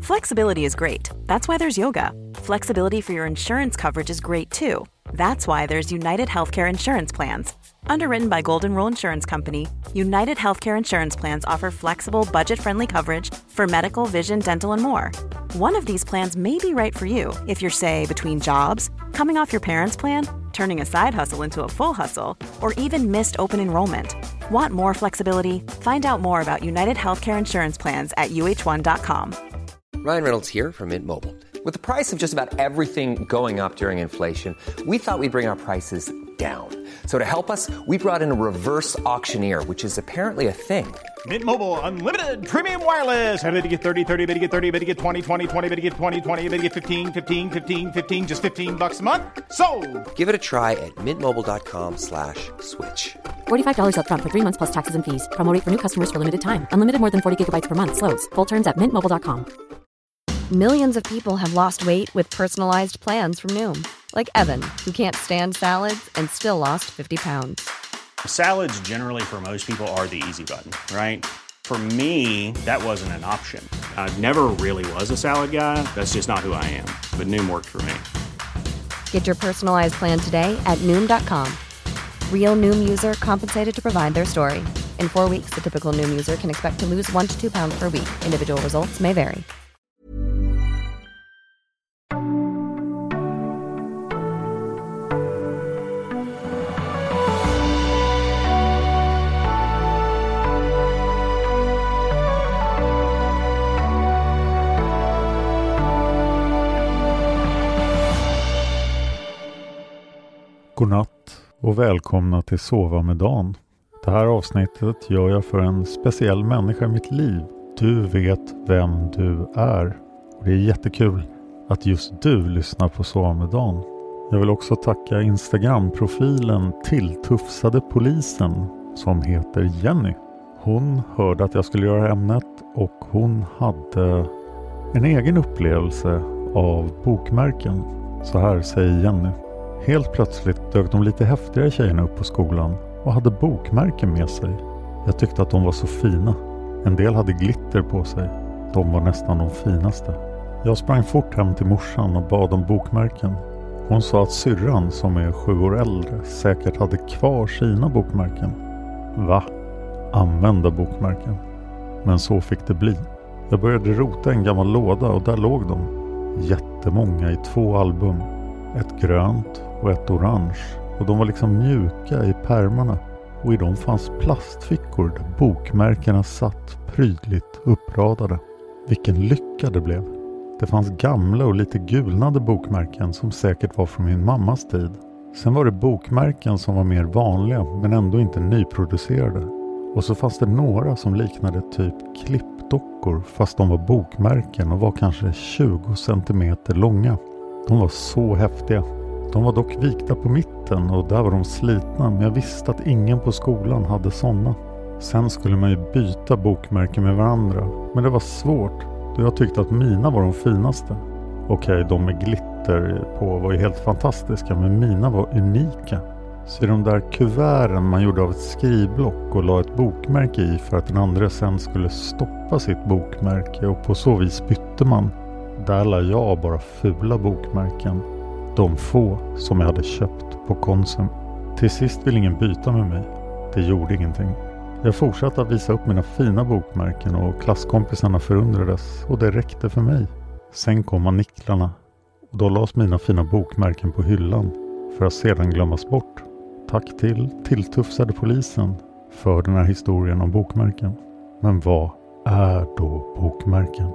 Flexibility is great. That's why there's yoga. Flexibility for your insurance coverage is great too. That's why there's United Healthcare Insurance Plans. Underwritten by Golden Rule Insurance Company, United Healthcare Insurance Plans offer flexible, budget-friendly coverage for medical, vision, dental, and more. One of these plans may be right for you if you're, say, between jobs, coming off your parents' plan, turning a side hustle into a full hustle, or even missed open enrollment. Want more flexibility? Find out more about United Healthcare Insurance Plans at uh1.com. Ryan Reynolds here from Mint Mobile. With the price of just about everything going up during inflation, we thought we'd bring our prices down. So to help us, we brought in a reverse auctioneer, which is apparently a thing. Mint Mobile Unlimited Premium Wireless. How to get 30, 30, bit to get 30, bit to get 20, 20, 20, bit to get 20, 20, bit to get 15, 15, 15, 15, just $15 a month? Sold! Give it a try at mintmobile.com/switch. $45 up front for 3 months plus taxes and fees. Promo rate for new customers for limited time. Unlimited more than 40 gigabytes per month. Slows full terms at mintmobile.com. Millions of people have lost weight with personalized plans from Noom. Like Evan, who can't stand salads and still lost 50 pounds. Salads generally for most people are the easy button, right? For me, that wasn't an option. I never really was a salad guy. That's just not who I am. But Noom worked for me. Get your personalized plan today at Noom.com. Real Noom user compensated to provide their story. In 4 weeks, the typical Noom user can expect to lose 1 to 2 pounds per week. Individual results may vary. Godnatt och välkomna till Sova med Dan. Det här avsnittet gör jag för en speciell människa i mitt liv. Du vet vem du är. Och det är jättekul att just du lyssnar på Sova med Dan. Jag vill också tacka Instagram-profilen Tilltufsade polisen som heter Jenny. Hon hörde att jag skulle göra ämnet och hon hade en egen upplevelse av bokmärken. Så här säger Jenny. Helt plötsligt dök de lite häftigare tjejerna upp på skolan och hade bokmärken med sig. Jag tyckte att de var så fina. En del hade glitter på sig. De var nästan de finaste. Jag sprang fort hem till morsan och bad om bokmärken. Hon sa att syrran, som är 7 år äldre, säkert hade kvar sina bokmärken. Va? Använda bokmärken. Men så fick det bli. Jag började rota en gammal låda och där låg de. Jättemånga i 2 album. Ett grönt och ett orange. Och de var liksom mjuka i pärmarna. Och i dem fanns plastfickor där bokmärkena satt prydligt uppradade. Vilken lycka det blev. Det fanns gamla och lite gulnade bokmärken som säkert var från min mammas tid. Sen var det bokmärken som var mer vanliga men ändå inte nyproducerade. Och så fanns det några som liknade typ klippdockor fast de var bokmärken och var kanske 20 centimeter långa. De var så häftiga. De var dock vikta på mitten och där var de slitna, men jag visste att ingen på skolan hade sådana. Sen skulle man ju byta bokmärken med varandra, men det var svårt då jag tyckte att mina var de finaste. Okej, de med glitter på var ju helt fantastiska, men mina var unika. Så i de där kuverten man gjorde av ett skrivblock och la ett bokmärke i för att den andra sen skulle stoppa sitt bokmärke och på så vis bytte man. Där la jag bara fula bokmärken. De få som jag hade köpt på Konsum. Till sist ville ingen byta med mig. Det gjorde ingenting. Jag fortsatte att visa upp mina fina bokmärken och klasskompisarna förundrades och det räckte för mig. Sen kom maniklarna och då lades mina fina bokmärken på hyllan för att sedan glömmas bort. Tack till Tilltufsade polisen för den här historien om bokmärken. Men vad är då bokmärken?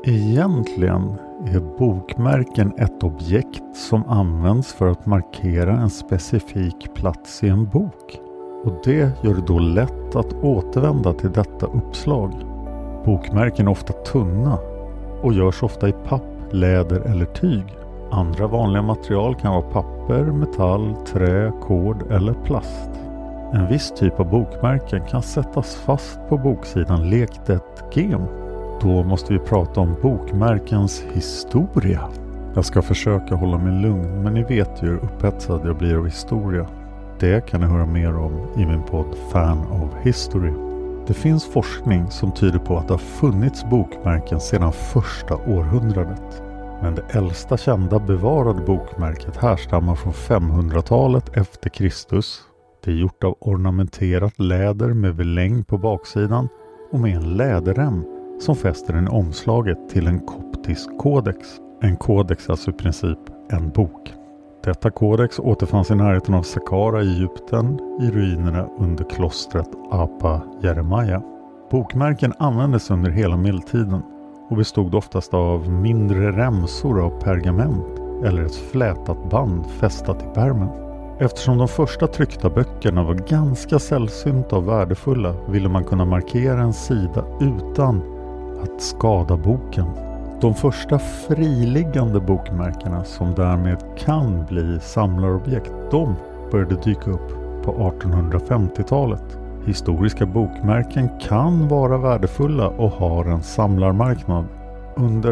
Egentligen är bokmärken ett objekt som används för att markera en specifik plats i en bok. Och det gör det då lätt att återvända till detta uppslag. Bokmärken är ofta tunna och görs ofta i papp, läder eller tyg. Andra vanliga material kan vara papper, metall, trä, kord eller plast. En viss typ av bokmärken kan sättas fast på boksidan likt ett gem. Då måste vi prata om bokmärkens historia. Jag ska försöka hålla mig lugn, men ni vet ju hur upphetsad jag blir av historia. Det kan ni höra mer om i min podd Fan of History. Det finns forskning som tyder på att det har funnits bokmärken sedan första århundradet. Men det äldsta kända bevarade bokmärket härstammar från 500-talet efter Kristus. Det är gjort av ornamenterat läder med väläng på baksidan och med en läderrem som fäster en omslaget till en koptisk kodex. En kodex, alltså i princip en bok. Detta kodex återfanns i närheten av Saqqara i Egypten i ruinerna under klostret Apa Jeremiah. Bokmärken användes under hela medeltiden och bestod oftast av mindre remsor av pergament eller ett flätat band fästat i pärmen. Eftersom de första tryckta böckerna var ganska sällsynta och värdefulla ville man kunna markera en sida utan att skada boken. De första friliggande bokmärkena som därmed kan bli samlarobjekt, de började dyka upp på 1850-talet. Historiska bokmärken kan vara värdefulla och har en samlarmarknad. Under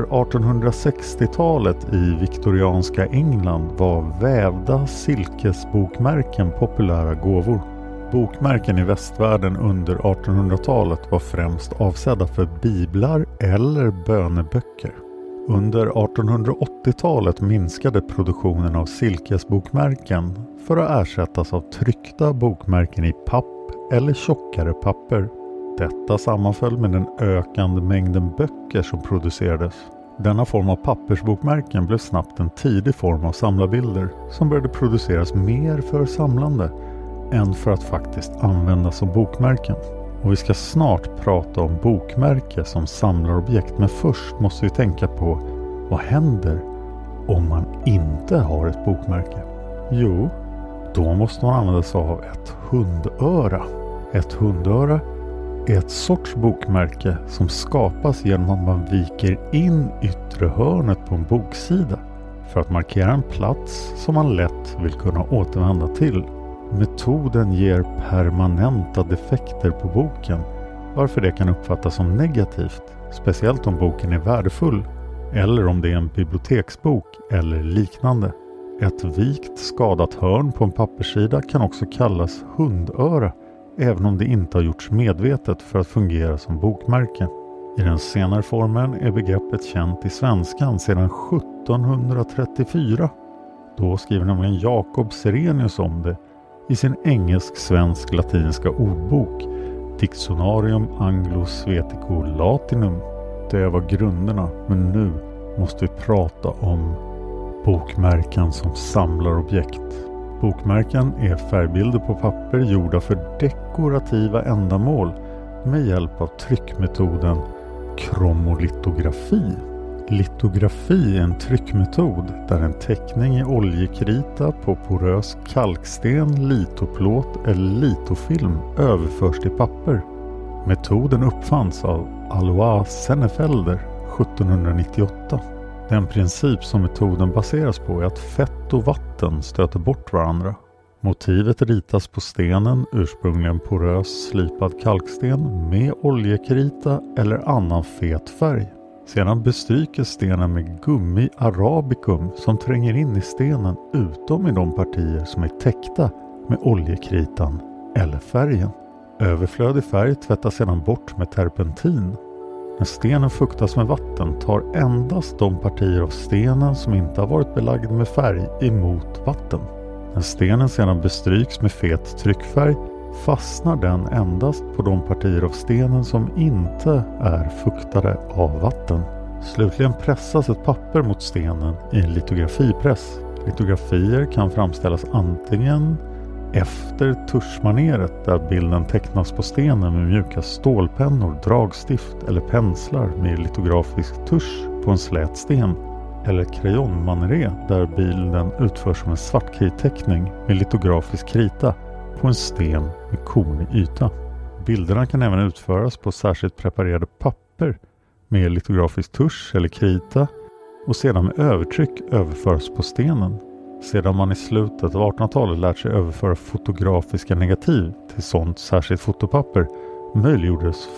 1860-talet i viktorianska England var vävda silkesbokmärken populära gåvor. Bokmärken i västvärlden under 1800-talet var främst avsedda för biblar eller böneböcker. Under 1880-talet minskade produktionen av silkesbokmärken för att ersättas av tryckta bokmärken i papp eller tjockare papper. Detta sammanföll med den ökande mängden böcker som producerades. Denna form av pappersbokmärken blev snabbt en tidig form av samlarbilder som började produceras mer för samlande än för att faktiskt användas som bokmärken. Och vi ska snart prata om bokmärke som samlarobjekt, men först måste vi tänka på vad händer om man inte har ett bokmärke? Jo, då måste man använda sig av ett hundöra. Ett hundöra är ett sorts bokmärke som skapas genom att man viker in yttre hörnet på en boksida för att markera en plats som man lätt vill kunna återvända till. Metoden ger permanenta defekter på boken, varför det kan uppfattas som negativt, speciellt om boken är värdefull eller om det är en biblioteksbok eller liknande. Ett vikt skadat hörn på en papperssida kan också kallas hundöra, även om det inte har gjorts medvetet för att fungera som bokmärke. I den senare formen är begreppet känt i svenskan sedan 1734. Då skriver nämligen Jacob Serenius om det i sin engelsk-svensk-latinska ordbok Dictionarium Anglo-Svetico-Latinum. Det var grunderna, men nu måste vi prata om bokmärken som samlarobjekt. Bokmärken är färgbilder på papper gjorda för dekorativa ändamål med hjälp av tryckmetoden kromolitografi. Litografi är en tryckmetod där en teckning i oljekrita på porös kalksten, litoplåt eller litofilm överförs till papper. Metoden uppfanns av Alois Sennefelder 1798. Den princip som metoden baseras på är att fett och vatten stöter bort varandra. Motivet ritas på stenen, ursprungligen porös slipad kalksten, med oljekrita eller annan fet färg. Sedan bestryker stenen med gummi arabicum som tränger in i stenen utom i de partier som är täckta med oljekritan eller färgen. Överflödig färg tvättas sedan bort med terpentin. När stenen fuktas med vatten tar endast de partier av stenen som inte har varit belagd med färg emot vatten. När stenen sedan bestryks med fet tryckfärg fastnar den endast på de partier av stenen som inte är fuktade av vatten. Slutligen pressas ett papper mot stenen i en litografipress. Litografier kan framställas antingen efter tuschmaneret där bilden tecknas på stenen med mjuka stålpennor, dragstift eller penslar med litografisk tusch på en slät sten, eller krayonmanere där bilden utförs som en svartkritteckning med litografisk krita på en sten med kornig yta. Bilderna kan även utföras på särskilt preparerade papper med litografisk tusch eller krita och sedan med övertryck överföras på stenen. Sedan man i slutet av 1800-talet lärt sig överföra fotografiska negativ till sådant särskilt fotopapper möjliggjordes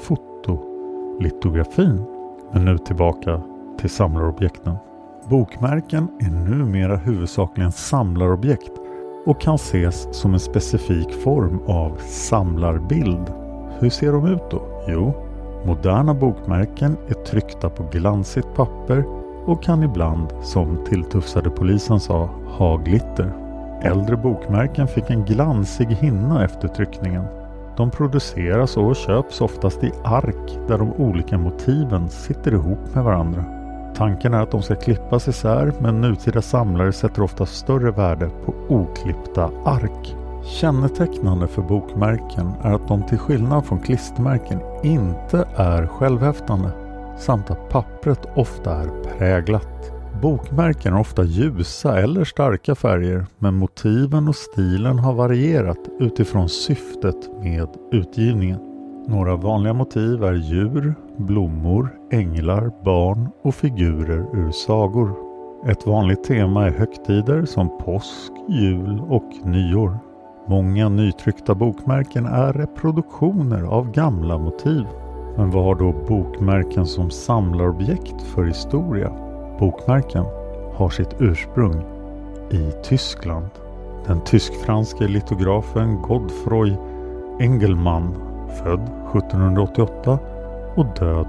fotolitografin. Men nu tillbaka till samlarobjekten. Bokmärken är numera huvudsakligen samlarobjekt och kan ses som en specifik form av samlarbild. hur ser de ut då? Jo, moderna bokmärken är tryckta på glansigt papper och kan ibland, som tilltufsade polisen sa, ha glitter. Äldre bokmärken fick en glansig hinna efter tryckningen. De produceras och köps oftast i ark där de olika motiven sitter ihop med varandra. Tanken är att de ska klippas isär, men nutida samlare sätter ofta större värde på oklippta ark. Kännetecknande för bokmärken är att de till skillnad från klistermärken inte är självhäftande, samt att pappret ofta är präglat. Bokmärken är ofta ljusa eller starka färger, men motiven och stilen har varierat utifrån syftet med utgivningen. Några vanliga motiv är djur, blommor, änglar, barn och figurer ur sagor. Ett vanligt tema är högtider som påsk, jul och nyår. Många nytryckta bokmärken är reproduktioner av gamla motiv. Men vad har då bokmärken som samlarobjekt för historia? Bokmärken har sitt ursprung i Tyskland. Den tysk-franske litografen Godfroy Engelmann, född 1788 och död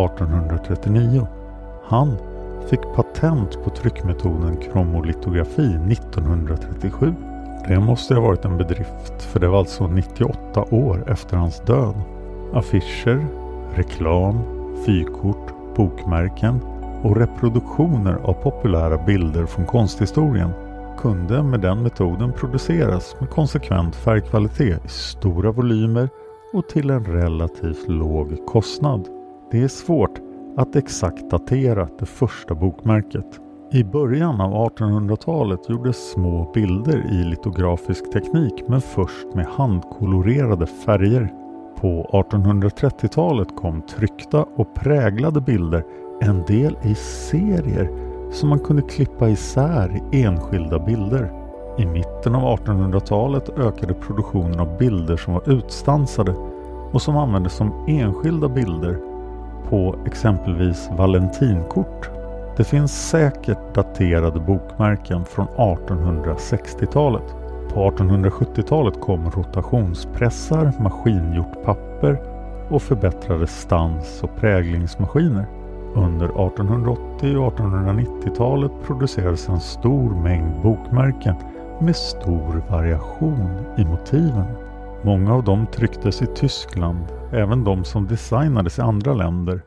1839. Han fick patent på tryckmetoden kromolitografi 1937. Det måste ha varit en bedrift, för det var alltså 98 år efter hans död. Affischer, reklam, fyrkort, bokmärken och reproduktioner av populära bilder från konsthistorien kunde med den metoden produceras med konsekvent färgkvalitet i stora volymer och till en relativt låg kostnad. Det är svårt att exakt datera det första bokmärket. I början av 1800-talet gjordes små bilder i litografisk teknik, men först med handkolorerade färger. På 1830-talet kom tryckta och präglade bilder, en del i serier som man kunde klippa isär i enskilda bilder. I mitten av 1800-talet ökade produktionen av bilder som var utstansade och som användes som enskilda bilder på exempelvis valentinkort. Det finns säkert daterade bokmärken från 1860-talet. På 1870-talet kom rotationspressar, maskingjort papper och förbättrade stans- och präglingsmaskiner. Under 1880- och 1890-talet producerades en stor mängd bokmärken med stor variation i motiven. Många av dem trycktes i Tyskland, även de som designades i andra länder.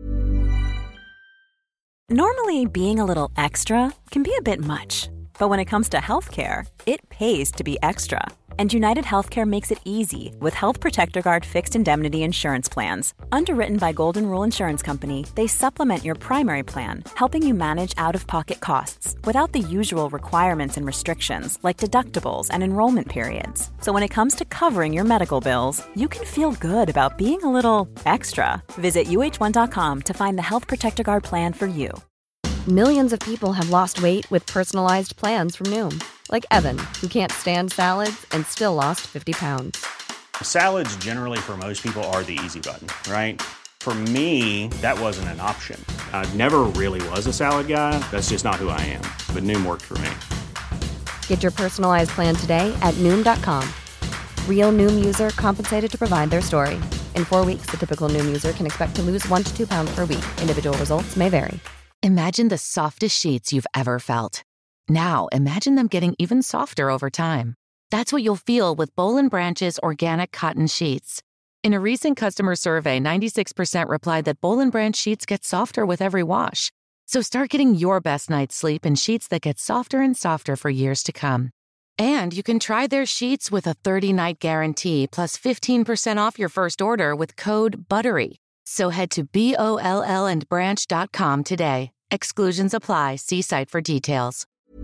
Normally, being a little extra can be a bit much. But when it comes to healthcare, it pays to be extra. And United Healthcare makes it easy with Health Protector Guard fixed indemnity insurance plans. Underwritten by Golden Rule Insurance Company, they supplement your primary plan, helping you manage out-of-pocket costs without the usual requirements and restrictions like deductibles and enrollment periods. So when it comes to covering your medical bills, you can feel good about being a little extra. Visit uh1.com to find the Health Protector Guard plan for you. Millions of people have lost weight with personalized plans from Noom. Like Evan, who can't stand salads and still lost 50 pounds. Salads generally for most people are the easy button, right? For me, that wasn't an option. I never really was a salad guy. That's just not who I am. But Noom worked for me. Get your personalized plan today at Noom.com. Real Noom user compensated to provide their story. In 4 weeks, the typical Noom user can expect to lose 1 to 2 pounds per week. Individual results may vary. Imagine the softest sheets you've ever felt. Now, imagine them getting even softer over time. That's what you'll feel with Boll & Branch's organic cotton sheets. In a recent customer survey, 96% replied that Boll & Branch sheets get softer with every wash. So start getting your best night's sleep in sheets that get softer and softer for years to come. And you can try their sheets with a 30-night guarantee plus 15% off your first order with code BUTTERY. So head to BOLLandbranch.com today. Exclusions apply. See site for details.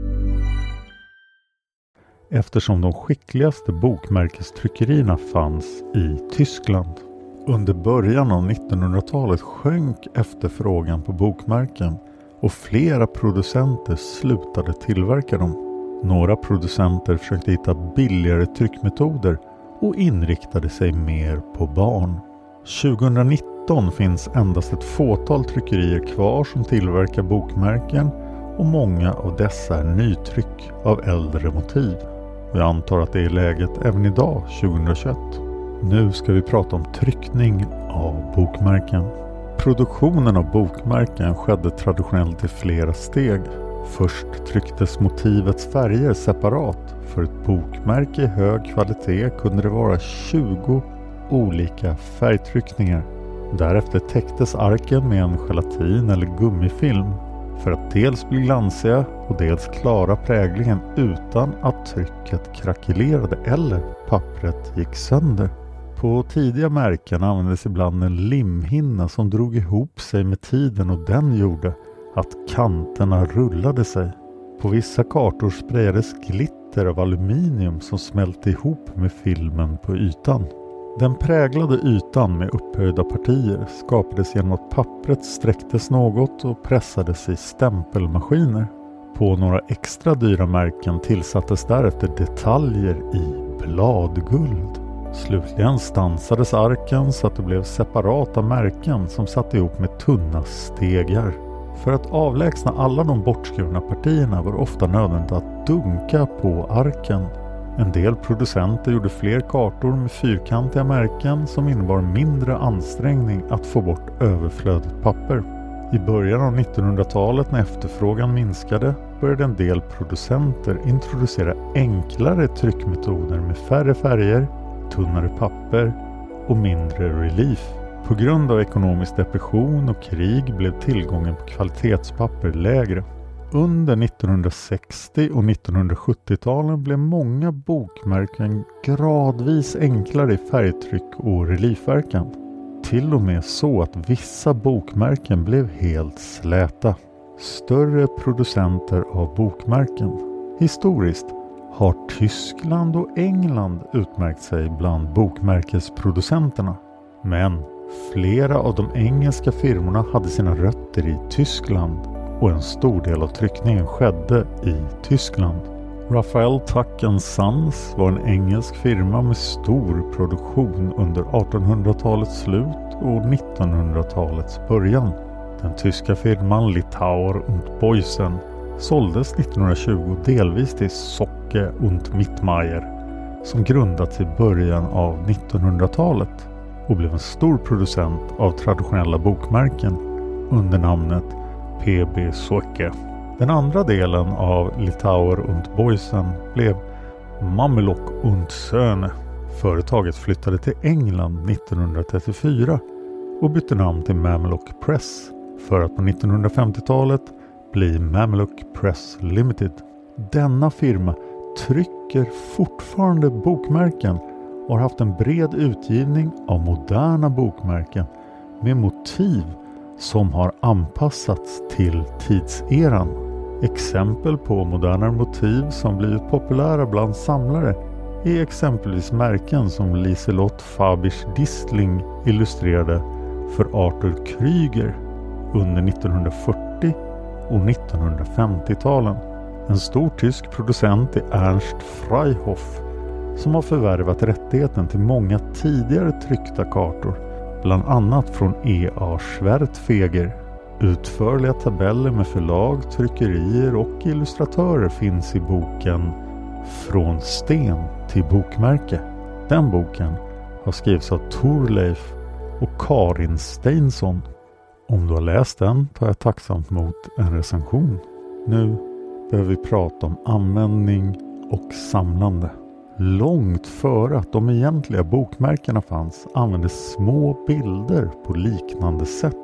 Eftersom de skickligaste bokmärkestryckerierna fanns i Tyskland. Under början av 1900-talet sjönk efterfrågan på bokmärken och flera producenter slutade tillverka dem. Några producenter försökte hitta billigare tryckmetoder och inriktade sig mer på barn. 2019 finns endast ett fåtal tryckerier kvar som tillverkar bokmärken och många av dessa är nytryck av äldre motiv. Och jag antar att det är läget även idag 2021. Nu ska vi prata om tryckning av bokmärken. Produktionen av bokmärken skedde traditionellt i flera steg. Först trycktes motivets färger separat. För ett bokmärke i hög kvalitet kunde det vara 20 olika färgtryckningar. Därefter täcktes arken med en gelatin eller gummifilm för att dels bli glansiga och dels klara präglingen utan att trycket krackelerade eller pappret gick sönder. På tidiga märken användes ibland en limhinna som drog ihop sig med tiden och den gjorde att kanterna rullade sig. På vissa kartor sprayades glitter av aluminium som smälte ihop med filmen på ytan. Den präglade ytan med upphöjda partier skapades genom att pappret sträcktes något och pressades i stämpelmaskiner. På några extra dyra märken tillsattes därefter detaljer i bladguld. Slutligen stansades arken så att det blev separata märken som satt ihop med tunna stegar. För att avlägsna alla de bortskurna partierna var det ofta nödvändigt att dunka på arken. En del producenter gjorde fler kartor med fyrkantiga märken som innebar mindre ansträngning att få bort överflödigt papper. I början av 1900-talet när efterfrågan minskade började en del producenter introducera enklare tryckmetoder med färre färger, tunnare papper och mindre relief. På grund av ekonomisk depression och krig blev tillgången på kvalitetspapper lägre. Under 1960- och 1970-talen blev många bokmärken gradvis enklare i färgtryck och reliefverkan. Till och med så att vissa bokmärken blev helt släta. Större producenter av bokmärken. Historiskt har Tyskland och England utmärkt sig bland bokmärkesproducenterna. Men flera av de engelska firmorna hade sina rötter i Tyskland och en stor del av tryckningen skedde i Tyskland. Raphael Tuck & Sons var en engelsk firma med stor produktion under 1800-talets slut och 1900-talets början. Den tyska firman Litauer und Boysen såldes 1920 delvis till Socke und Mittmeier som grundats i början av 1900-talet och blev en stor producent av traditionella bokmärken under namnet PB Socke. Den andra delen av Litauer und Boysen blev Mamelock und Söhne. Företaget flyttade till England 1934 och bytte namn till Mamelock Press för att på 1950-talet bli Mamelock Press Limited. Denna firma trycker fortfarande bokmärken och har haft en bred utgivning av moderna bokmärken med motiv som har anpassats till tidseran. Exempel på moderna motiv som blivit populära bland samlare är exempelvis märken som Liselott Fabisch Distling illustrerade för Arthur Krüger under 1940 och 1950-talen. En stor tysk producent är Ernst Freihof som har förvärvat rättigheten till många tidigare tryckta kartor, bland annat från E.A. Schwertfeger. Utförliga tabeller med förlag, tryckerier och illustratörer finns i boken Från sten till bokmärke. Den boken har skrivits av Thorleif och Karin Steinsson. Om du har läst den tar jag tacksamt emot en recension. Nu behöver vi prata om användning och samlande. Långt före att de egentliga bokmärkena fanns användes små bilder på liknande sätt.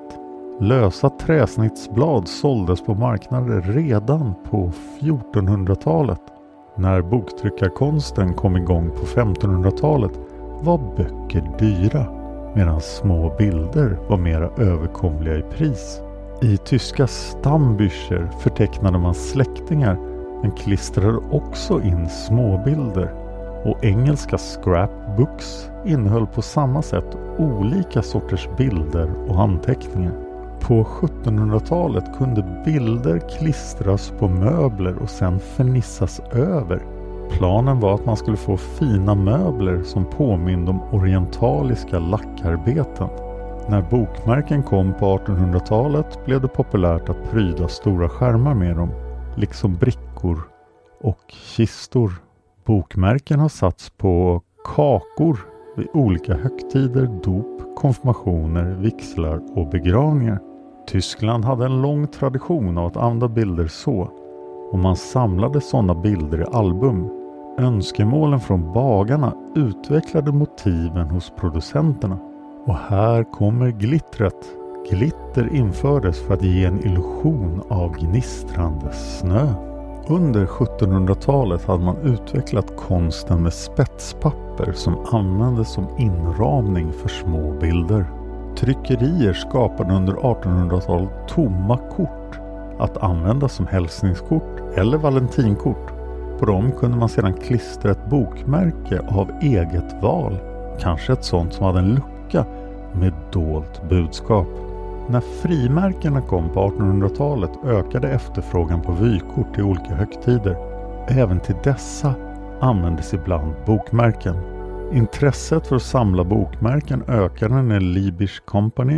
Lösa träsnittsblad såldes på marknader redan på 1400-talet. När boktryckarkonsten kom igång på 1500-talet var böcker dyra, medan små bilder var mera överkomliga i pris. I tyska Stammbücher förtecknade man släktingar men klistrade också in småbilder. Och engelska scrapbooks innehöll på samma sätt olika sorters bilder och anteckningar. På 1700-talet kunde bilder klistras på möbler och sen förnissas över. Planen var att man skulle få fina möbler som påminde om orientaliska lackarbeten. När bokmärken kom på 1800-talet blev det populärt att pryda stora skärmar med dem, liksom brickor och kistor. Bokmärken har satts på kakor, vid olika högtider, dop, konfirmationer, vigslar och begravningar. Tyskland hade en lång tradition av att använda bilder så, och man samlade sådana bilder i album. Önskemålen från bagarna utvecklade motiven hos producenterna. Och här kommer glittret. Glitter infördes för att ge en illusion av gnistrande snö. Under 1700-talet hade man utvecklat konsten med spetspapper som användes som inramning för små bilder. Tryckerier skapade under 1800-talet tomma kort att använda som hälsningskort eller valentinkort. På dem kunde man sedan klistra ett bokmärke av eget val, kanske ett sånt som hade en lucka med dolt budskap. När frimärkena kom på 1800-talet ökade efterfrågan på vykort till olika högtider. Även till dessa användes ibland bokmärken. Intresset för att samla bokmärken ökade när Liebig Company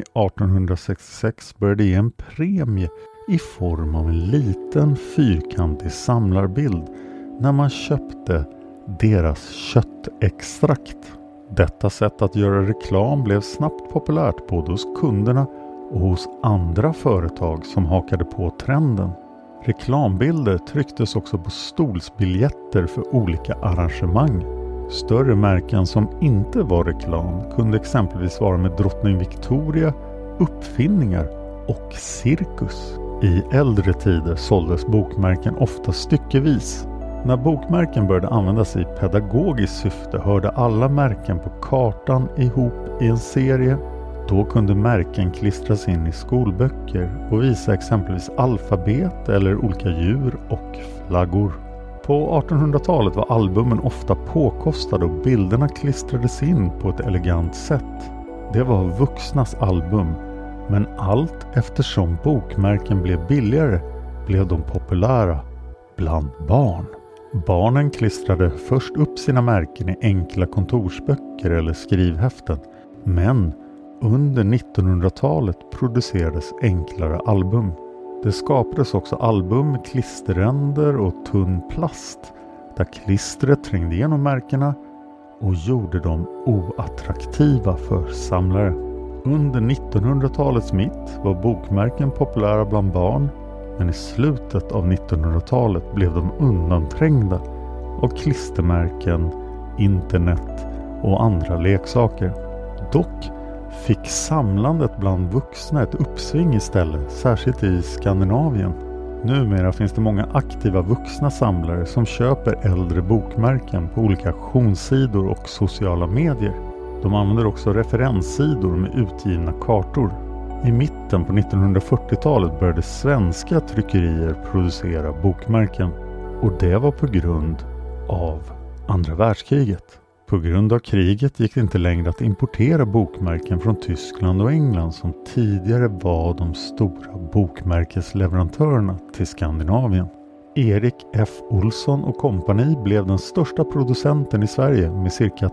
1866 började ge en premie i form av en liten fyrkantig samlarbild när man köpte deras köttextrakt. Detta sätt att göra reklam blev snabbt populärt både hos kunderna och hos andra företag som hakade på trenden. Reklambilder trycktes också på stolsbiljetter för olika arrangemang. Större märken som inte var reklam kunde exempelvis vara med drottning Victoria, uppfinningar och cirkus. I äldre tider såldes bokmärken ofta styckevis. När bokmärken började användas i pedagogiskt syfte hörde alla märken på kartan ihop i en serie. Då kunde märken klistras in i skolböcker och visa exempelvis alfabet eller olika djur och flaggor. På 1800-talet var albumen ofta påkostade och bilderna klistrades in på ett elegant sätt. Det var vuxnas album, men allt eftersom bokmärken blev billigare blev de populära bland barn. Barnen klistrade först upp sina märken i enkla kontorsböcker eller skrivhäften, men under 1900-talet producerades enklare album. Det skapades också album med klisterränder och tunn plast där klistret trängde igenom märkena och gjorde dem oattraktiva för samlare. Under 1900-talets mitt var bokmärken populära bland barn, men i slutet av 1900-talet blev de undanträngda av klistermärken, internet och andra leksaker. Dock fick samlandet bland vuxna ett uppsving istället, särskilt i Skandinavien. Numera finns det många aktiva vuxna samlare som köper äldre bokmärken på olika auktionssidor och sociala medier. De använder också referenssidor med utgivna kartor. I mitten på 1940-talet började svenska tryckerier producera bokmärken. Och det var på grund av andra världskriget. På grund av kriget gick det inte längre att importera bokmärken från Tyskland och England som tidigare var de stora bokmärkesleverantörerna till Skandinavien. Erik F. Olsson och kompani blev den största producenten i Sverige med cirka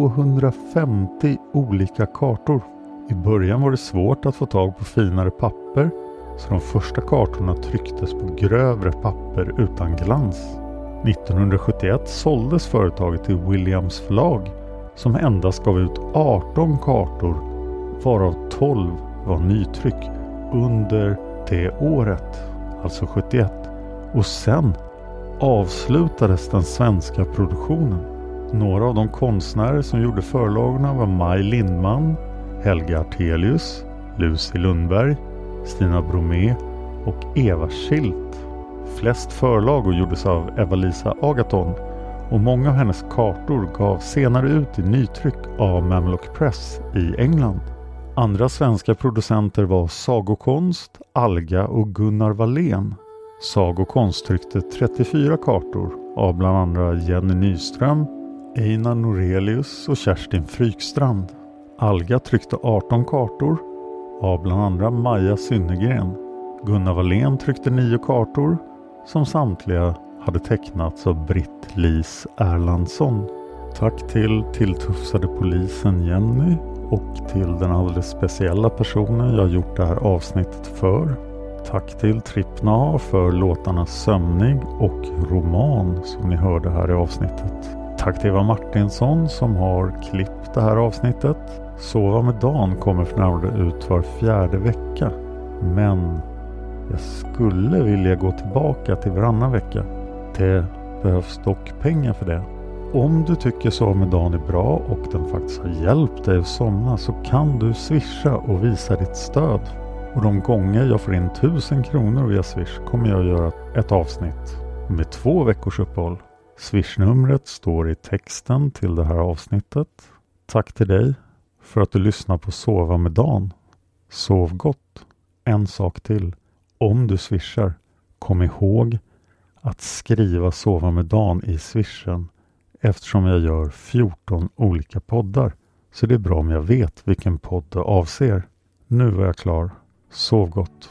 250 olika kartor. I början var det svårt att få tag på finare papper, så de första kartorna trycktes på grövre papper utan glans. 1971 såldes företaget till Williams förlag som endast gav ut 18 kartor, varav 12 var nytryck under det året, alltså 71. Och sen avslutades den svenska produktionen. Några av de konstnärer som gjorde förlagorna var Maj Lindman, Helga Artelius, Lucy Lundberg, Stina Bromé och Eva Schilt. Flest förlagor gjordes av Eva-Lisa Agaton och många av hennes kartor gav senare ut i nytryck av Mamlock Press i England. Andra svenska producenter var Sagokonst, Alga och Gunnar Wallén. Sagokonst tryckte 34 kartor av bland andra Jenny Nyström, Einar Norelius och Kerstin Frykstrand. Alga tryckte 18 kartor av bland andra Maja Synnergren. Gunnar Wallén tryckte 9 kartor som samtliga hade tecknats av Britt-Lis Erlandsson. Tack till tilltufsade polisen Jenny och till den alldeles speciella personen jag gjort det här avsnittet för. Tack till Trippna för låtarna Sömnig och Roman som ni hörde här i avsnittet. Tack till Eva Martinsson som har klippt det här avsnittet. Sova med Dan kommer för närmare ut var 4:e vecka. Men jag skulle vilja gå tillbaka till varannan vecka. Det behövs dock pengar för det. Om du tycker Sova med Dan är bra och den faktiskt har hjälpt dig att somna, så kan du swisha och visa ditt stöd. Och de gånger jag får in 1000 kronor via Swish kommer jag göra ett avsnitt med 2 veckors uppehåll. Swish-numret står i texten till det här avsnittet. Tack till dig för att du lyssnar på Sova med Dan. Sov gott. En sak till. Om du swishar, kom ihåg att skriva Sova med Dan i swishen, eftersom jag gör 14 olika poddar. Så det är bra om jag vet vilken podd du avser. Nu var jag klar. Sov gott.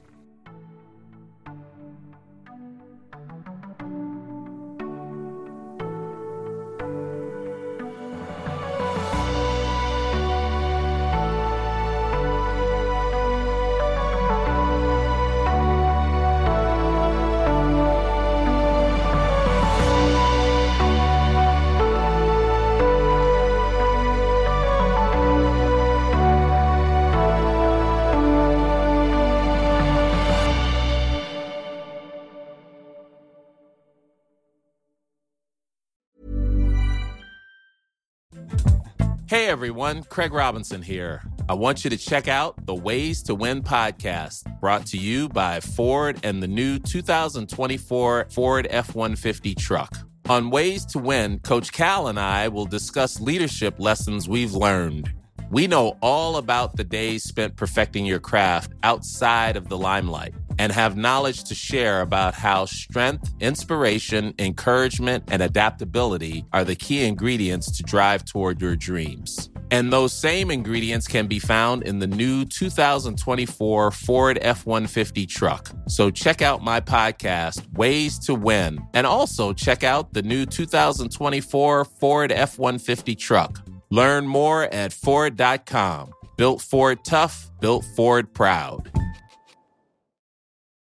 Hey everyone, Craig Robinson here. I want you to check out the Ways to Win podcast, brought to you by Ford and the new 2024 Ford F-150 truck. On Ways to Win, Coach Cal and I will discuss leadership lessons we've learned. We know all about the days spent perfecting your craft outside of the limelight and have knowledge to share about how strength, inspiration, encouragement, and adaptability are the key ingredients to drive toward your dreams. And those same ingredients can be found in the new 2024 Ford F-150 truck. So check out my podcast, Ways to Win, and also check out the new 2024 Ford F-150 truck. Learn more at Ford.com. Built Ford tough, built Ford proud.